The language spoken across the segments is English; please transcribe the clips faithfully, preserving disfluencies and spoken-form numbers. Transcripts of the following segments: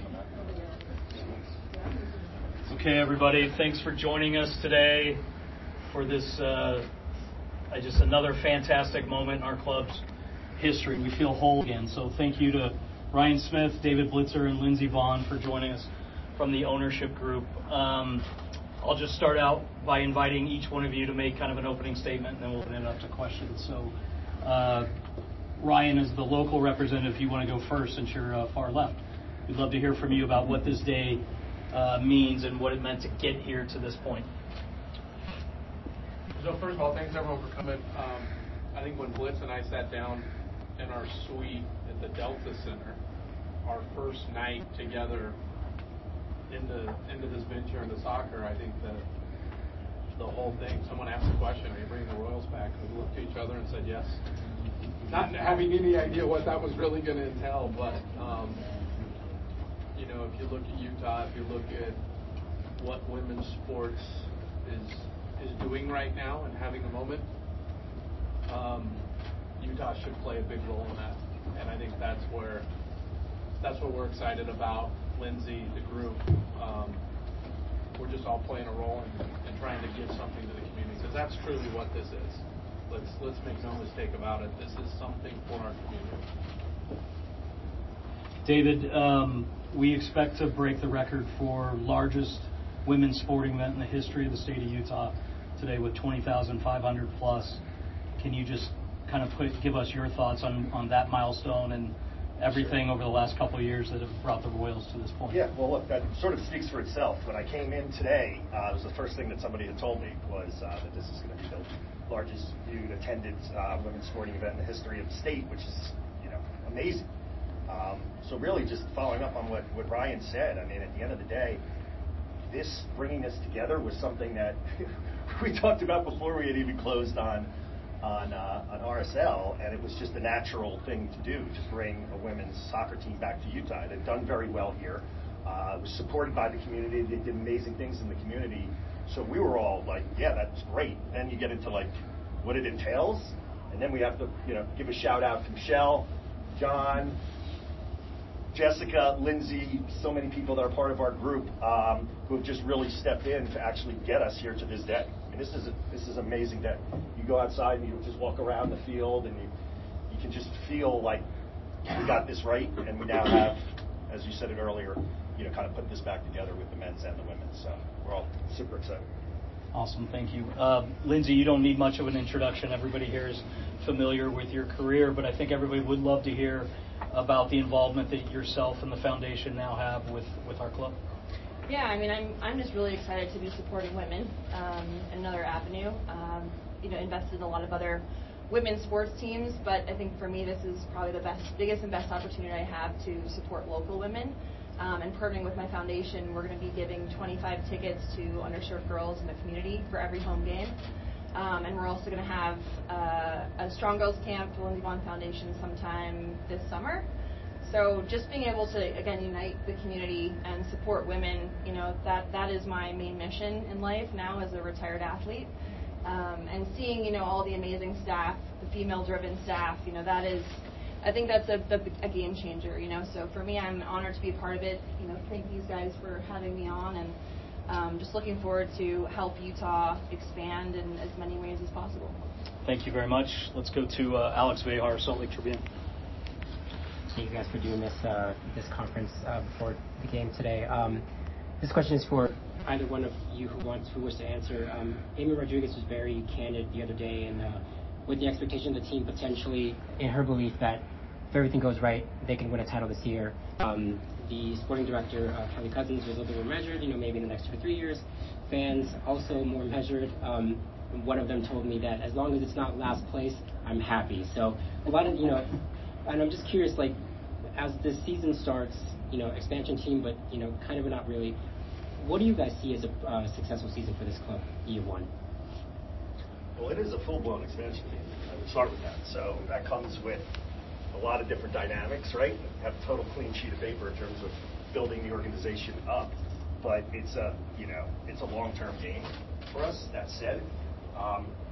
Okay, everybody, thanks for joining us today for this, uh, just another fantastic moment in our club's history. We feel whole again. So thank you to Ryan Smith, David Blitzer, and Lindsey Vaughn for joining us from the ownership group. Um, I'll just start out by inviting each one of you to make kind of an opening statement, and then we'll open it up to questions. So, uh, Ryan, as the local representative, if you want to go first since you're uh, far left, we'd love to hear from you about what this day uh, means and what it meant to get here to this point. So first of all, thanks everyone for coming. Um, I think when Blitz and I sat down in our suite at the Delta Center, our first night together into into this venture into soccer, I think that the whole thing, someone asked the question, are you bringing the Royals back? And we looked at each other and said yes. Not having any idea what that was really going to entail, but um, you know, if you look at Utah, if you look at what women's sports is is doing right now and having a moment, um, Utah should play a big role in that. And I think that's where that's what we're excited about. Lindsey, the group, um, we're just all playing a role in, in trying to give something to the community, because that's truly what this is. Let's let's make no mistake about it. This is something for our community. David, um, we expect to break the record for largest women's sporting event in the history of the state of Utah today with twenty thousand five hundred plus. Can you just kind of put, give us your thoughts on, on that milestone and everything over the last couple of years that have brought the Royals to this point? Yeah, well, look, that sort of speaks for itself. When I came in today, uh, it was the first thing that somebody had told me was uh, that this is going to be the largest viewed, attended uh, women's sporting event in the history of the state, which is, you know, amazing. Um, so really just following up on what, what Ryan said, I mean, at the end of the day, this, bringing this together was something that we talked about before we had even closed on on, uh, on R S L, and it was just a natural thing to do, to bring a women's soccer team back to Utah. It had done very well here. Uh, it was supported by the community. They did amazing things in the community. So we were all like, yeah, that's great. Then you get into like what it entails, and then we have to, you know, give a shout out to Michelle, John, Jessica, Lindsey, so many people that are part of our group um, who have just really stepped in to actually get us here to this day. I mean, this is a, this is an amazing day. You go outside and you just walk around the field and you you can just feel like we got this right, and we now have, as you said it earlier, you know, kind of put this back together with the men's and the women's. So we're all super excited. Awesome, thank you. Uh, Lindsey, you don't need much of an introduction. Everybody here is familiar with your career, but I think everybody would love to hear about the involvement that yourself and the foundation now have with, with our club. Yeah, I mean, I'm I'm just really excited to be supporting women, um, another avenue. Um, you know, invested in a lot of other women's sports teams, but I think for me this is probably the best, biggest and best opportunity I have to support local women. Um, and partnering with my foundation, we're going to be giving twenty-five tickets to underserved girls in the community for every home game. Um, and we're also going to have uh, a Strong Girls Camp for Lindsey Vaughn Foundation sometime this summer. So just being able to, again, unite the community and support women, you know, that, that is my main mission in life now as a retired athlete. Um, and seeing, you know, all the amazing staff, the female-driven staff, you know, that is, I think that's a, a, a game changer, you know. So for me, I'm honored to be a part of it. You know, thank these guys for having me on, and um, just looking forward to help Utah expand in as many ways as possible. Thank you very much. Let's go to uh, Alex Behar, Salt Lake Tribune. Thank you guys for doing this uh, this conference uh, before the game today. Um, this question is for either one of you who wants who wishes to answer. Um, Amy Rodriguez was very candid the other day, and uh, with the expectation of the team potentially, in her belief that if everything goes right, they can win a title this year. Um, the sporting director, uh, Kelly Cousins, was a little bit more measured. You know, maybe in the next two or three years. Fans also more measured. Um, one of them told me that as long as it's not last place, I'm happy. So a lot of, you know. And I'm just curious, like, as the season starts, you know, expansion team, but, you know, kind of not really, what do you guys see as a uh, successful season for this club, year one? Well, it is a full-blown expansion team. I would start with that. So that comes with a lot of different dynamics, right? You have a total clean sheet of paper in terms of building the organization up. But it's a, you know, it's a long-term game for us. That said, um,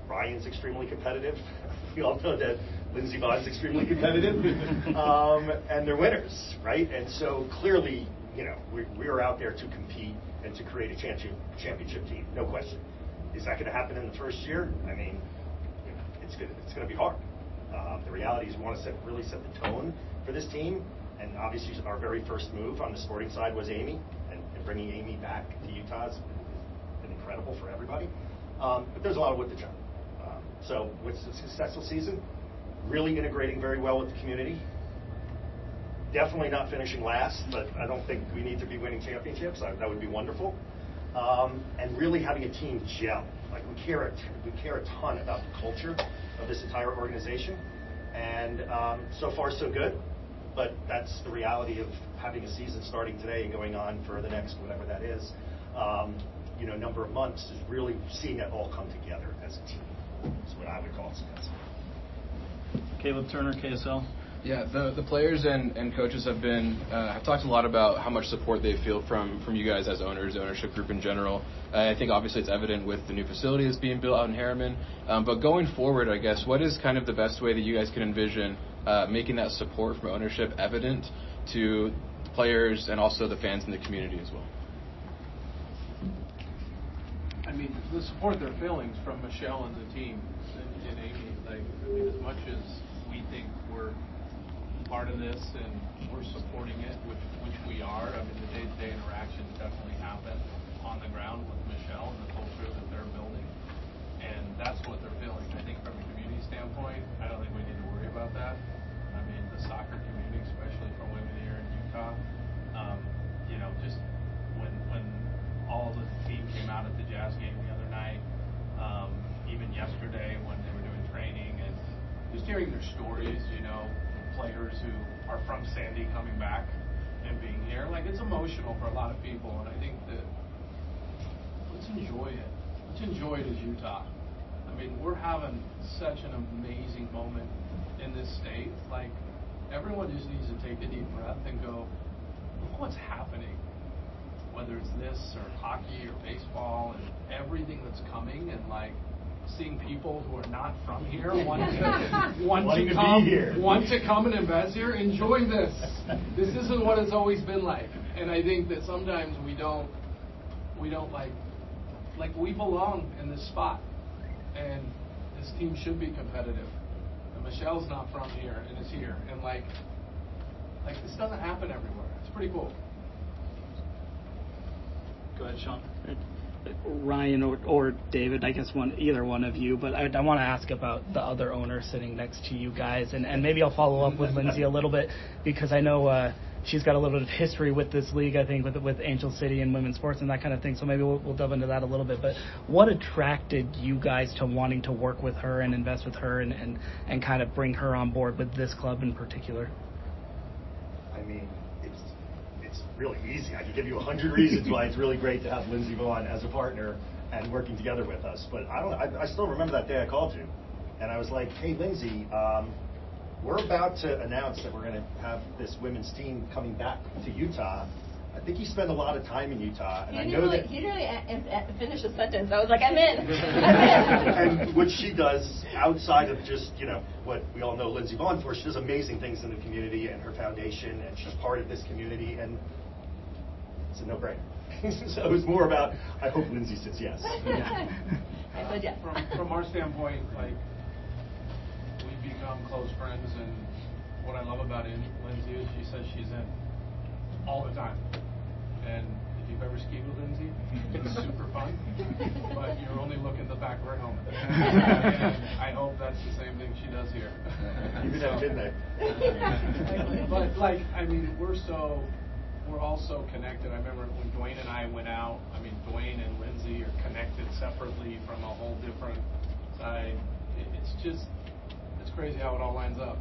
Ryan's extremely competitive. We all know that Lindsey Vohn's extremely competitive, um, and they're winners, right? And so clearly, you know, we, we are out there to compete and to create a champion, championship team, no question. Is that going to happen in the first year? I mean, you know, it's going it's going to be hard. Uh, the reality is we want to set, really set the tone for this team, and obviously our very first move on the sporting side was Amy, and, and bringing Amy back to Utah has been incredible for everybody. Um, but there's a lot of wood to chop. Um, so it's a successful season, really integrating very well with the community. Definitely not finishing last, but I don't think we need to be winning championships. I, that would be wonderful. Um, and really having a team gel. Like we care, a t- we care a ton about the culture of this entire organization. And um, so far, so good. But that's the reality of having a season starting today and going on for the next whatever that is. Um, you know, number of months is really seeing it all come together as a team. Is what I would call success. Caleb Turner, K S L. Yeah, the, the players and, and coaches have been uh, have talked a lot about how much support they feel from, from you guys as owners, the ownership group in general. Uh, I think obviously it's evident with the new facility that's being built out in Harriman. Um, but going forward, I guess, what is kind of the best way that you guys can envision uh, making that support from ownership evident to the players and also the fans in the community as well? I mean, the support they're feeling from Michelle and the team and, and Amy. Like, I mean, as much as we think we're part of this and we're supporting it, which which we are. I mean, the day-to-day interactions definitely happen on the ground with Michelle and the culture that they're building, and that's what they're feeling. I think from a community standpoint, I don't think we need to worry about that. I mean, the soccer community, especially for women here in Utah, um, you know, just when when all the team came out at the Jazz game the other night, um, even yesterday when they were doing training, and just hearing their stories, you know, players who are from Sandy coming back and being here, like, it's emotional for a lot of people, and I think that let's enjoy it. Let's enjoy it as Utah. I mean, we're having such an amazing moment in this state. Like, everyone just needs to take a deep breath and go, look what's happening. Whether it's this or hockey or baseball and everything that's coming, and like seeing people who are not from here want to want to, to come be here. want to come and invest here. Enjoy this. This isn't what it's always been like, and I think that sometimes we don't we don't like like we belong in this spot, and this team should be competitive. And Michelle's not from here and is here, and like like this doesn't happen everywhere. It's pretty cool. Go ahead, Sean. Ryan or, or David, I guess one, either one of you, but I, I want to ask about the other owner sitting next to you guys, and, and maybe I'll follow up with Lindsay a little bit, because I know uh, she's got a little bit of history with this league, I think, with with Angel City and women's sports and that kind of thing, so maybe we'll, we'll delve into that a little bit. But what attracted you guys to wanting to work with her and invest with her and, and, and kind of bring her on board with this club in particular? I mean, it's it's really easy. I could give you a hundred reasons why it's really great to have Lindsey Vonn as a partner and working together with us. But I don't. I, I still remember that day I called you, and I was like, "Hey, Lindsay, um, we're about to announce that we're going to have this women's team coming back to Utah. I think you spend a lot of time in Utah, and He I didn't know really, that." he didn't really a- a- finish a sentence. I was like, I'm in. I'm in. And what she does outside of just, you know, what we all know Lindsey Vonn for, she does amazing things in the community and her foundation, and she's part of this community, and it's a no-brainer. So it was more about, I hope Lindsay says yes. I said yes. From, from our standpoint, like, we've become close friends, and what I love about in, Lindsay is she says she's in all the time. And if you've ever skied with Lindsay, it's super fun, but you're only looking at the back of her helmet. And I hope that's the same thing she does here. Even at midnight. But, like, I mean, we're so, we're all so connected. I remember when Dwayne and I went out, I mean, Dwayne and Lindsay are connected separately from a whole different side. It, it's just, it's crazy how it all lines up.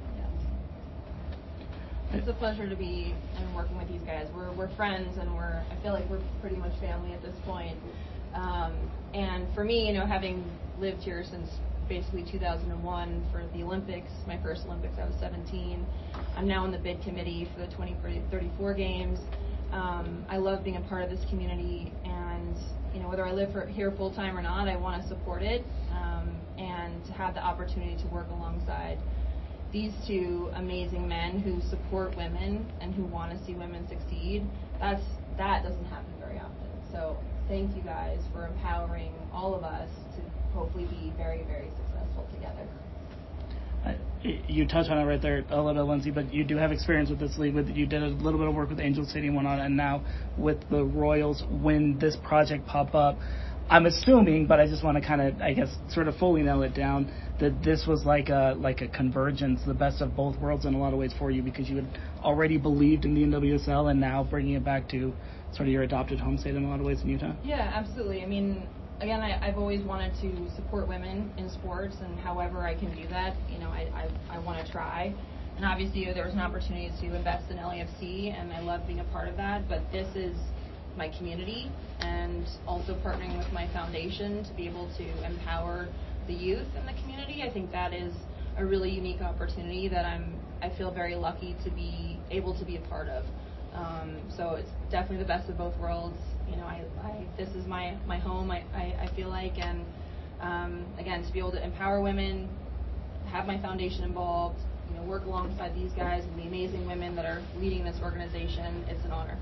It's a pleasure to be and working with these guys. We're we're friends, and we're I feel like we're pretty much family at this point. Um, and for me, you know, having lived here since basically two thousand one for the Olympics, my first Olympics, I was seventeen. I'm now on the bid committee for the twenty thirty-four games. Um, I love being a part of this community, and you know, whether I live for, here full time or not, I want to support it. Um, and to have the opportunity to work alongside these two amazing men who support women and who want to see women succeed, that's that doesn't happen very often. So thank you guys for empowering all of us to hopefully be very, very successful together. Uh, you touched on it right there a little bit, Lindsay, but you do have experience with this league. With you did a little bit of work with Angel City and went on, and now with the Royals. When this project popped up, I'm assuming, but I just want to kind of, I guess, sort of fully nail it down, that this was like a like a convergence, the best of both worlds in a lot of ways for you, because you had already believed in the N W S L and now bringing it back to sort of your adopted home state in a lot of ways in Utah. Yeah, absolutely. I mean, again, I, I've always wanted to support women in sports, and however I can do that, you know, I I, I want to try. And obviously, there was an opportunity to invest in L A F C, and I love being a part of that. But this is my community, and also partnering with my foundation to be able to empower the youth in the community. I think that is a really unique opportunity that I'm I feel very lucky to be able to be a part of. Um, so it's definitely the best of both worlds. You know, I, I this is my my home. I, I, I feel like, and um, again, to be able to empower women, have my foundation involved, you know, work alongside these guys and the amazing women that are leading this organization, it's an honor.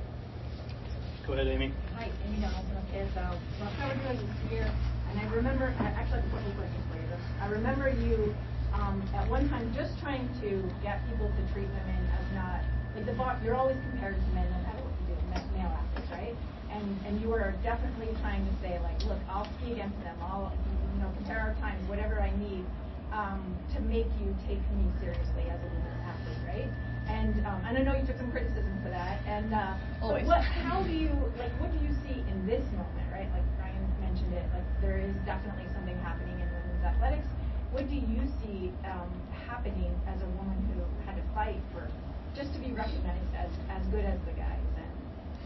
Go ahead, Amy. Hi, Amy Donaldson is uh, well, I was doing this year, and I remember, I actually have a couple questions for you. I remember you um, at one time just trying to get people to treat women as not, like the bar, you're always compared to men, no matter what you do, male athletes, right? And and you were definitely trying to say, like, look, I'll ski against them, I'll, you know, compare our times, whatever I need um, to make you take me seriously as a woman athlete, right? And um, and I know you took some criticism for that. And uh, Always. What, how do you like? What do you see in this moment, right? Like Ryan mentioned it. Like there is definitely something happening in women's athletics. What do you see um, happening as a woman who had to fight for just to be recognized as as good as the guys? And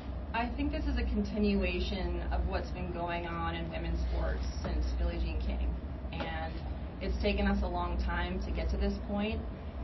I think this is a continuation of what's been going on in women's sports since Billie Jean King, and it's taken us a long time to get to this point.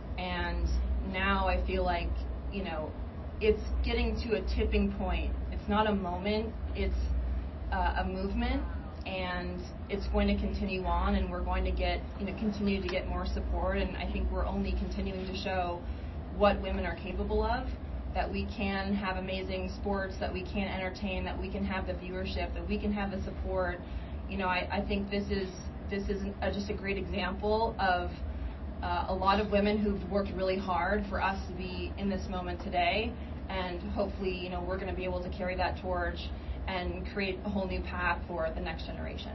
And now I feel like, you know, it's getting to a tipping point. It's not a moment, it's uh, a movement, and it's going to continue on, and we're going to get, you know, continue to get more support, and I think we're only continuing to show what women are capable of, that we can have amazing sports, that we can entertain, that we can have the viewership, that we can have the support. You know, I, I think this is this is a, just a great example of Uh, a lot of women who've worked really hard for us to be in this moment today, and hopefully, you know, we're going to be able to carry that torch and create a whole new path for the next generation.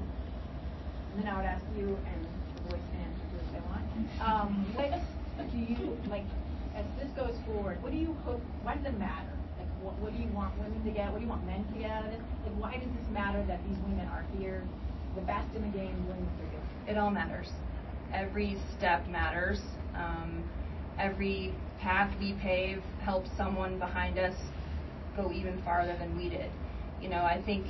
And then I would ask you and the boys fans to do what they want. Um, what do you like as this goes forward? What do you hope? Why does it matter? Like, what, what do you want women to get? What do you want men to get out of this? Like, why does this matter that these women are here, the best in the game, winning for you? It all matters. Every step matters. Um, every path we pave helps someone behind us go even farther than we did. You know, I think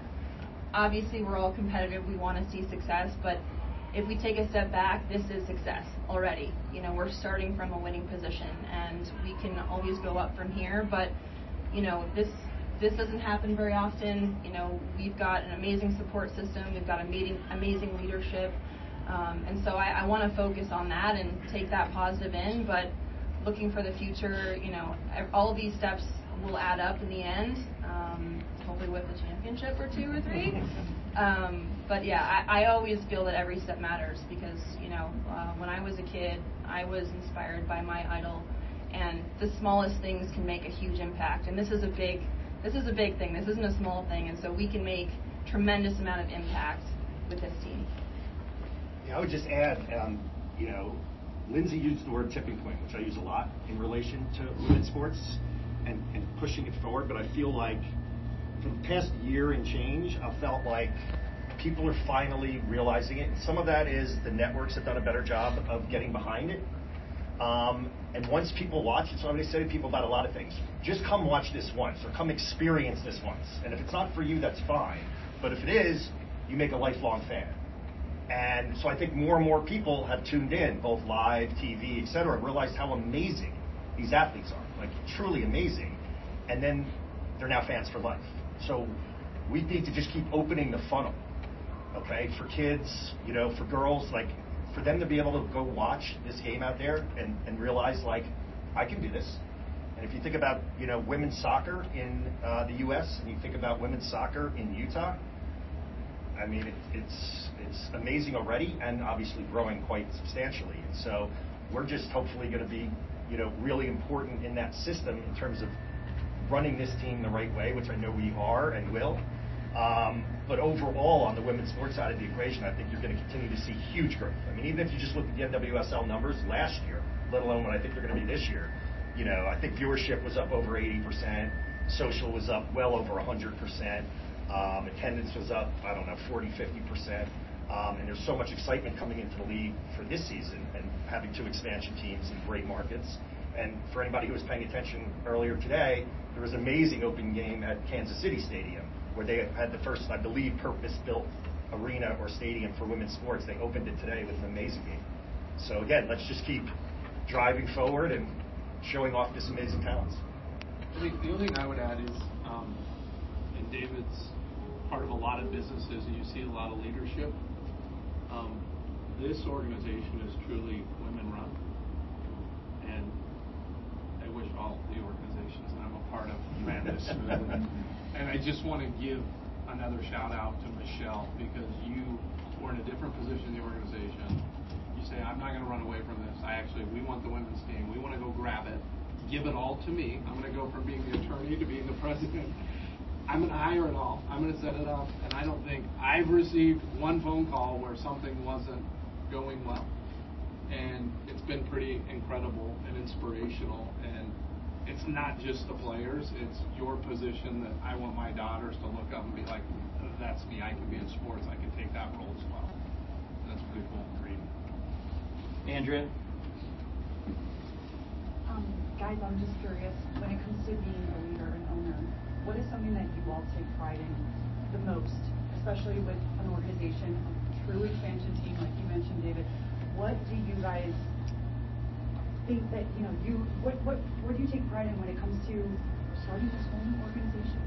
obviously we're all competitive. We want to see success, but if we take a step back, this is success already. You know, we're starting from a winning position, and we can always go up from here. But you know, this this doesn't happen very often. You know, we've got an amazing support system. We've got amazing amazing leadership. Um, and so I, I want to focus on that and take that positive in, but looking for the future, you know, all of these steps will add up in the end, um, hopefully with a championship or two or three. Um, but yeah, I, I always feel that every step matters because, you know, uh, when I was a kid, I was inspired by my idol, and the smallest things can make a huge impact. And this is a big, this is a big thing. This isn't a small thing, and so we can make tremendous amount of impact with this team. I would just add, um, you know, Lindsay used the word tipping point, which I use a lot in relation to women's sports and, and pushing it forward. But I feel like for the past year and change, I felt like people are finally realizing it. And some of that is the networks have done a better job of getting behind it. Um, and once people watch it, so I'm going to say to people about a lot of things. Just come watch this once or come experience this once. And if it's not for you, that's fine. But if it is, you make a lifelong fan. And so I think more and more people have tuned in, both live, T V, et cetera, and realized how amazing these athletes are, like truly amazing. And then they're now fans for life. So we need to just keep opening the funnel Okay, for kids, you know, for girls, like for them to be able to go watch this game out there and, and realize like I can do this. And if you think about, you know, women's soccer in uh, the U S and you think about women's soccer in Utah, I mean, it, it's it's amazing already and obviously growing quite substantially. And so we're just hopefully going to be, you know, really important in that system in terms of running this team the right way, which I know we are and will. Um, but overall, on the women's sports side of the equation, I think you're going to continue to see huge growth. I mean, even if you just look at the N W S L numbers last year, let alone what I think they're going to be this year, you know, I think viewership was up over eighty percent, social was up well over one hundred percent, um, attendance was up, I don't know, forty, fifty percent. Um, and there's so much excitement coming into the league for this season and having two expansion teams in great markets. And for anybody who was paying attention earlier today, there was an amazing opening game at Kansas City Stadium where they had the first, I believe, purpose-built arena or stadium for women's sports. They opened it today with an amazing game. So again, let's just keep driving forward and showing off this amazing talents. I think the only thing I would add is, um, and David's part of a lot of businesses, and you see a lot of leadership. Um, this organization is truly women-run, and I wish all the organizations that I'm a part of ran this smoothly. And I just want to give another shout out to Michelle, because you were in a different position in the organization. You say, I'm not going to run away from this. I actually, we want the women's team. We want to go grab it, give it all to me. I'm going to go from being the attorney to being the president. I'm going to hire it all. I'm going to set it up. And I don't think I've received one phone call where something wasn't going well. And it's been pretty incredible and inspirational. And it's not just the players. It's your position that I want my daughters to look up and be like, that's me. I can be in sports. I can take that role as well. And that's pretty cool. Great. Andrea? Um, guys, I'm just curious, when it comes to being a leader and owner, what is something that you all take pride in the most, especially with an organization, a true expansion team, like you mentioned, David? What do you guys think that, you know, you, what, what, what do you take pride in when it comes to starting this whole new organization?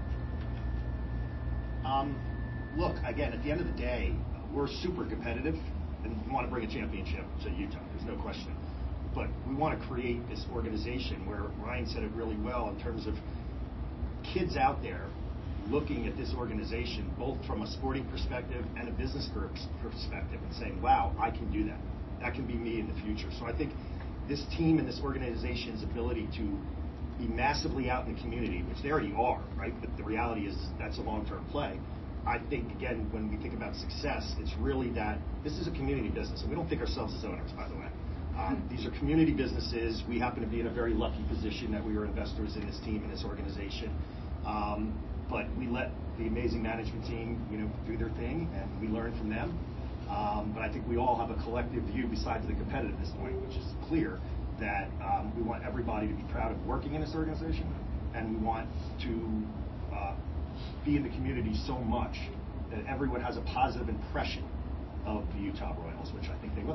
Um, look, again, at the end of the day, we're super competitive and we want to bring a championship to Utah. There's no question. But we want to create this organization where Ryan said it really well in terms of kids out there looking at this organization, both from a sporting perspective and a business perspective, and saying, wow, I can do that. That can be me in the future. So I think this team and this organization's ability to be massively out in the community, which they already are, right? But the reality is that's a long-term play. I think, again, when we think about success, it's really that this is a community business, and we don't think ourselves as owners, by the way. Um, these are community businesses. We happen to be in a very lucky position that we were investors in this team and this organization. Um, but we let the amazing management team, you know, do their thing, and we learn from them. Um, but I think we all have a collective view besides the competitiveness point, which is clear, that um, we want everybody to be proud of working in this organization, and we want to uh, be in the community so much that everyone has a positive impression of the Utah Royals, which I think they will.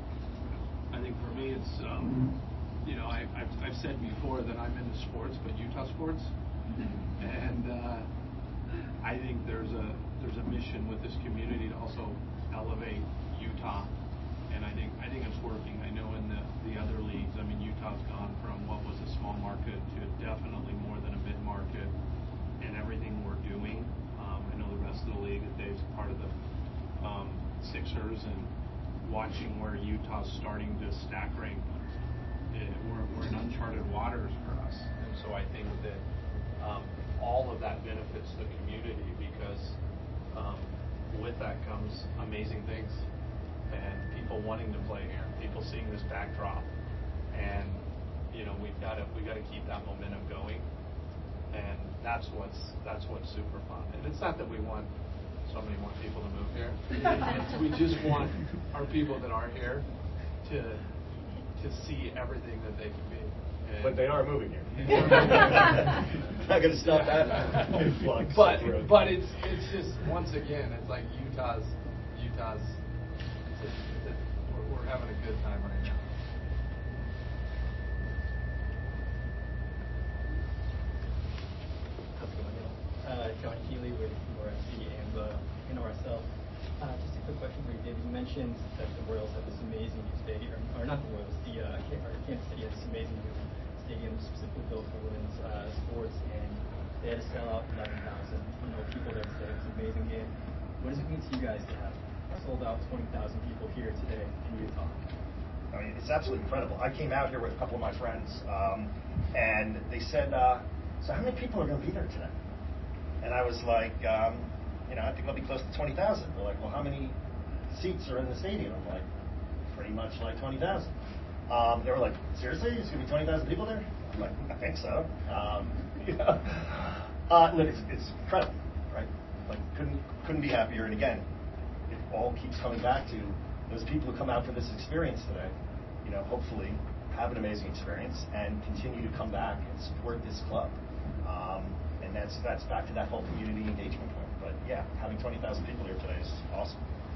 I think for me, it's, um, you know, I, I've, I've said before that I'm into sports, but Utah sports. And uh, I think there's a there's a mission with this community to also elevate Utah, and I think I think it's working. I know in the, the other leagues, I mean, Utah's gone from what was a small market to definitely more than a mid market, and everything we're doing. Um, I know the rest of the league, that Dave's part of the um, Sixers, and watching where Utah's starting to stack rank, it, we're we're in uncharted waters for us, and so I think that. Um, all of that benefits the community, because um, with that comes amazing things, and people wanting to play here, people seeing this backdrop, and you know we've got to we got to keep that momentum going, and that's what's that's what's super fun. And it's not that we want so many more people to move here; it's, we just want our people that are here to to see everything that they can be. And but they are moving here. Not going to stop that influx. But but it's it's just, once again, it's like Utah's Utah's. It's, it's, we're, we're having a good time right now. How's it going? Uh, John Healy with N O R C and the N O R S L. Uh, just a quick question for you, David. You mentioned that the Royals have this amazing new stadium, or not the Royals, the uh, K- or Kansas City has this amazing new stadium specifically built for women's uh, sports, and they had to sell out eleven thousand you know, people there today. It was an amazing game. What does it mean to you guys to have sold out twenty thousand people here today in Utah? I mean, it's absolutely incredible. I came out here with a couple of my friends, um, and they said, uh, so how many people are going to be there today? And I was like, um, you know, I think it'll be close to twenty thousand. They're like, well, how many seats are in the stadium? I'm like, pretty much like twenty thousand. Um, they were like, seriously? There's going to be twenty thousand people there? I'm like, I think so. Um, you know, uh, look, it's, it's incredible, right? Like, couldn't couldn't be happier. And again, it all keeps coming back to those people who come out for this experience today, you know, hopefully have an amazing experience and continue to come back and support this club. Um, and that's that's back to that whole community engagement point. But yeah, having twenty thousand people here today is awesome.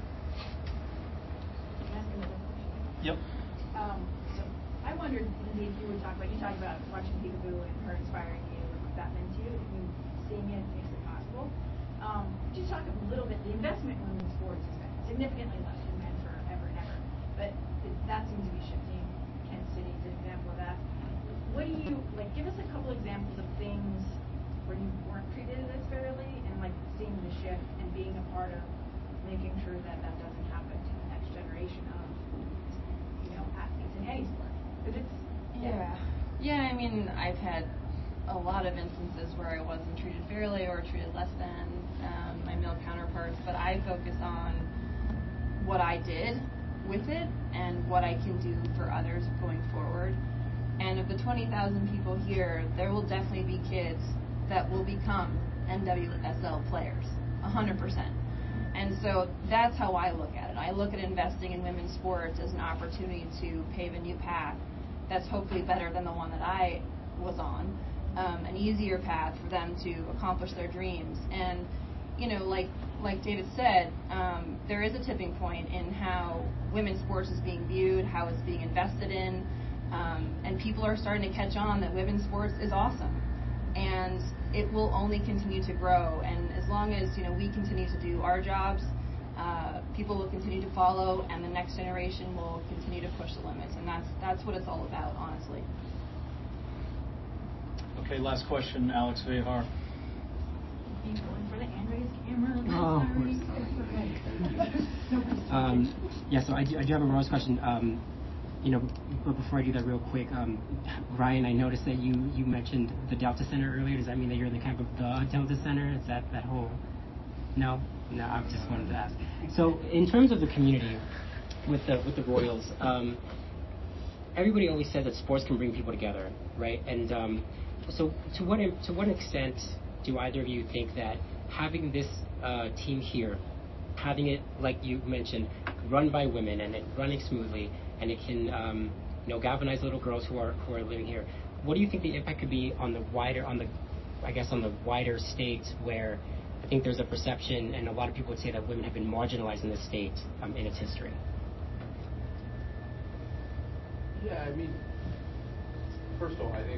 Yep. Um, so I wondered, Lindsay, if you would talk about, you talked about watching Peekaboo and her inspiring you, and what that meant to you, and seeing it makes it possible. Um, could you talk a little bit, the investment in women's sports has been significantly less than men forever and ever, but it, that seems to be shifting. Kansas City is an example of that. What do you, like, give us a couple examples of things where you weren't treated as fairly, and like seeing the shift and being a part of making sure that that doesn't happen to the next generation of, you know, athletes in any sport. Because it's, yeah. Yeah, I mean, I've had a lot of instances where I wasn't treated fairly or treated less than um, my male counterparts, but I focus on what I did with it and what I can do for others going forward. And of the twenty thousand people here, there will definitely be kids that will become N W S L players, one hundred percent. And so that's how I look at it. I look at investing in women's sports as an opportunity to pave a new path that's hopefully better than the one that I was on, um, an easier path for them to accomplish their dreams. And, you know, like like David said, um, there is a tipping point in how women's sports is being viewed, how it's being invested in, um, and people are starting to catch on that women's sports is awesome. And it will only continue to grow. And as long as, you know, we continue to do our jobs, uh, people will continue to follow, and the next generation will continue to push the limits. And that's that's what it's all about, honestly. Okay, last question, Alex Vehar. Going for the Andres camera. Oh, sorry. um, yeah, so I do, I do have a Royals question. Um, You know, but before I do that real quick, um, Ryan, I noticed that you, you mentioned the Delta Center earlier. Does that mean that you're in the camp of the Delta Center? Is that that whole... No? No, I just wanted to ask. So in terms of the community with the with the Royals, um, everybody always says that sports can bring people together, right? And um, so to what to what extent do either of you think that having this uh, team here, having it, like you mentioned, run by women and it running smoothly, and it can, um, you know, galvanize little girls who are who are living here. What do you think the impact could be on the wider, on the, I guess, on the wider state, where I think there's a perception, and a lot of people would say that women have been marginalized in the state um, in its history. Yeah, I mean, first of all, I think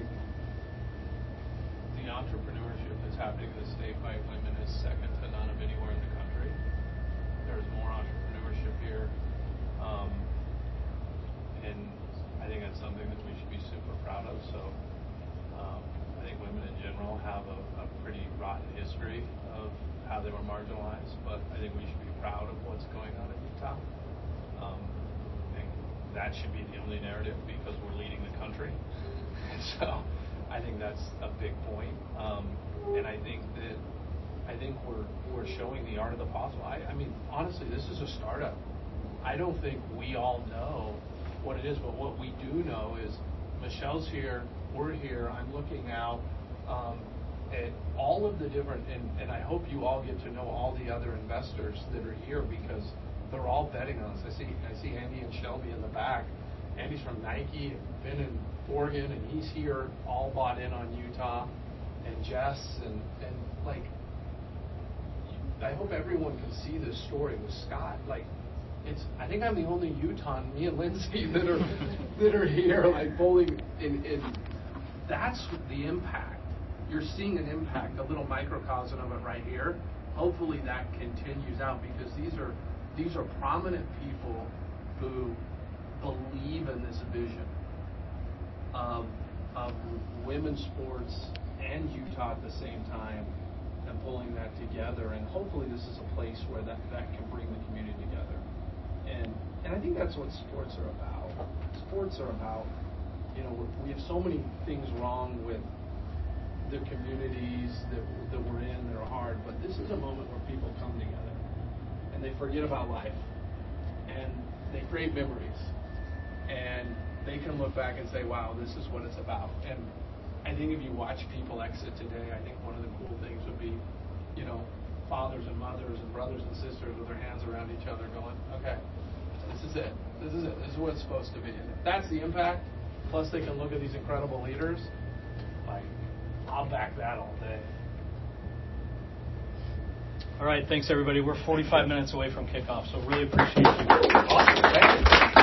the entrepreneurship that's happening in the state by women is second to none of anywhere in the country. There's more entrepreneurship here. Um, And I think that's something that we should be super proud of. So um, I think women in general have a, a pretty rotten history of how they were marginalized, but I think we should be proud of what's going on in Utah. Um, I think that should be the only narrative because we're leading the country. And so I think that's a big point. Um, and I think that I think we're we're showing the art of the possible. I, I mean, honestly, this is a startup. I don't think we all know what it is, but what we do know is Michelle's here, we're here, I'm looking out um, at all of the different, and, and I hope you all get to know all the other investors that are here because they're all betting on us. I see I see Andy and Shelby in the back. Andy's from Nike, been in Oregon, and he's here, all bought in on Utah, and Jess, and, and like, I hope everyone can see this story with Scott. Like, It's, I think I'm the only Utah, me and Lindsay, that are that are here, like bowling. In, in that's the impact. You're seeing an impact, a little microcosm of it right here. Hopefully that continues out because these are these are prominent people who believe in this vision of, of women's sports and Utah at the same time, and pulling that together. And hopefully this is a place where that, that can bring the community together. And and I think that's what sports are about. Sports are about, you know, we have so many things wrong with the communities that, that we're in that are hard, but this is a moment where people come together and they forget about life and they create memories and they can look back and say, wow, this is what it's about. And I think if you watch people exit today, I think one of the cool things would be, you know, fathers and mothers and brothers and sisters with their hands around each other going, okay, this is it. This is it. This is what it's supposed to be. And if that's the impact, plus they can look at these incredible leaders, like, I'll back that all day. All right, thanks everybody. We're forty-five minutes away from kickoff, so really appreciate you. Awesome. Thank you.